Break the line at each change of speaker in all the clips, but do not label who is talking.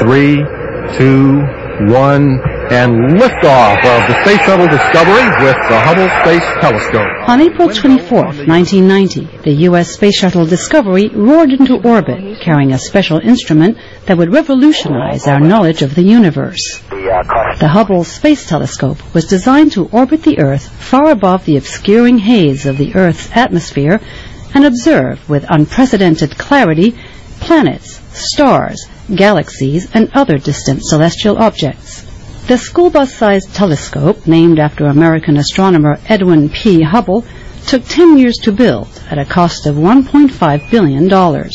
3, 2, 1, and liftoff of the Space Shuttle Discovery with the Hubble Space Telescope.
On April 24th, 1990, the U.S. Space Shuttle Discovery roared into orbit, carrying a special instrument that would revolutionize our knowledge of the universe. The Hubble Space Telescope was designed to orbit the Earth far above the obscuring haze of the Earth's atmosphere and observe with unprecedented clarity planets, stars, galaxies, and other distant celestial objects. The school bus-sized telescope, named after American astronomer Edwin P. Hubble, took 10 years to build at a cost of $1.5 billion.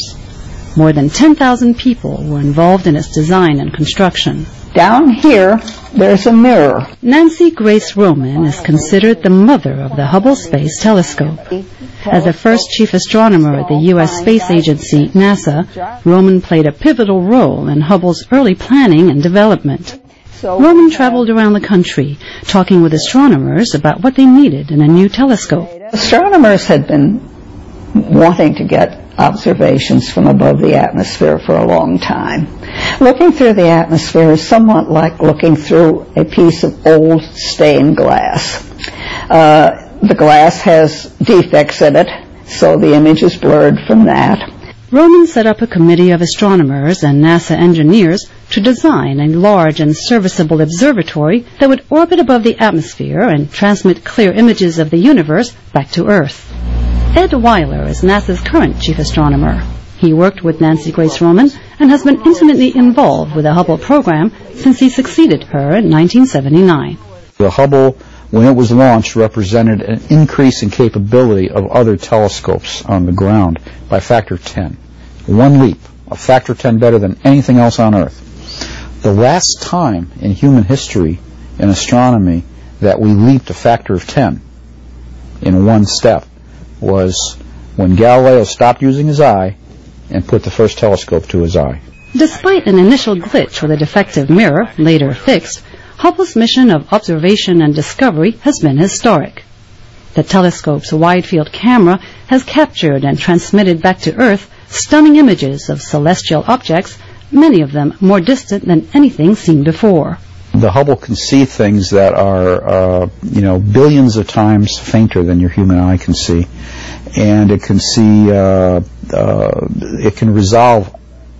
More than 10,000 people were involved in its design and construction.
Down here, there's a mirror.
Nancy Grace Roman is considered the mother of the Hubble Space Telescope. As the first chief astronomer at the U.S. Space Agency, NASA, Roman played a pivotal role in Hubble's early planning and development. Roman traveled around the country, talking with astronomers about what they needed in a new telescope.
Astronomers had been wanting to get observations from above the atmosphere for a long time. Looking through the atmosphere is somewhat like looking through a piece of old stained glass. The glass has defects in it, so the image is blurred from that.
Roman set up a committee of astronomers and NASA engineers to design a large and serviceable observatory that would orbit above the atmosphere and transmit clear images of the universe back to Earth. Ed Weiler is NASA's current chief astronomer. He worked with Nancy Grace Roman and has been intimately involved with the Hubble program since he succeeded her in 1979.
The Hubble, when it was launched, represented an increase in capability of other telescopes on the ground by a factor of 10. One leap, a factor of 10 better than anything else on Earth. The last time in human history in astronomy that we leaped a factor of 10 in one step was when Galileo stopped using his eye and put the first telescope to his eye.
Despite an initial glitch with a defective mirror, later fixed, Hubble's mission of observation and discovery has been historic. The telescope's wide-field camera has captured and transmitted back to Earth stunning images of celestial objects, many of them more distant than anything seen before.
The Hubble can see things that are, billions of times fainter than your human eye can see, and it can see, it can resolve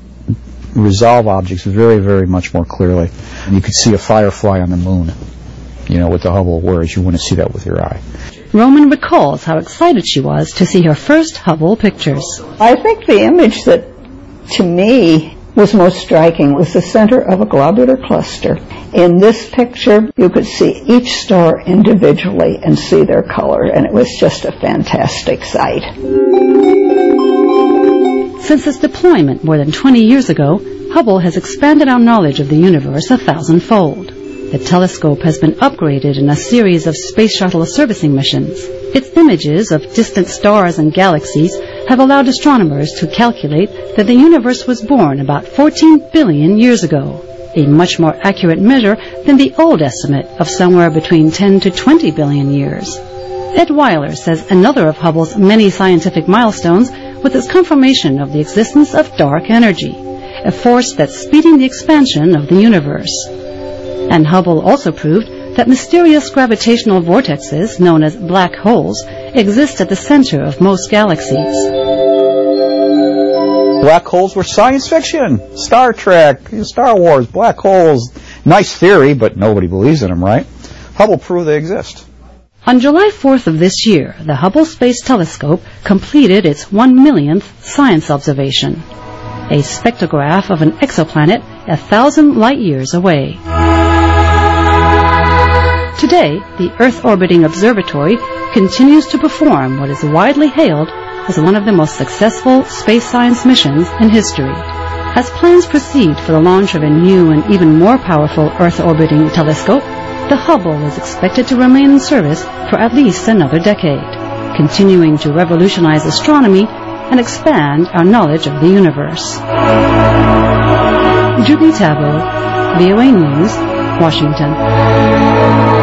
objects very, very much more clearly. And you could see a firefly on the moon, with the Hubble, whereas you wouldn't see that with your eye.
Roman recalls how excited she was to see her first Hubble pictures.
I think the image that, to me, was most striking was the center of a globular cluster. In this picture, you could see each star individually and see their color, and it was just a fantastic sight.
Since its deployment more than 20 years ago, Hubble has expanded our knowledge of the universe 1,000-fold. The telescope has been upgraded in a series of space shuttle servicing missions. Its images of distant stars and galaxies have allowed astronomers to calculate that the universe was born about 14 billion years ago, a much more accurate measure than the old estimate of somewhere between 10 to 20 billion years. Ed Weiler says another of Hubble's many scientific milestones was its confirmation of the existence of dark energy, a force that's speeding the expansion of the universe. And Hubble also proved that mysterious gravitational vortexes, known as black holes, exist at the center of most galaxies.
Black holes were science fiction. Star Trek, Star Wars, black holes. Nice theory, but nobody believes in them, right? Hubble proved they exist.
On July 4th of this year, the Hubble Space Telescope completed its 1 millionth science observation, a spectrograph of an exoplanet 1,000 light-years away. Today, the Earth-orbiting observatory continues to perform what is widely hailed as one of the most successful space science missions in history. As plans proceed for the launch of a new and even more powerful Earth-orbiting telescope, the Hubble is expected to remain in service for at least another decade, continuing to revolutionize astronomy and expand our knowledge of the universe. Judy Tabo, VOA News, Washington.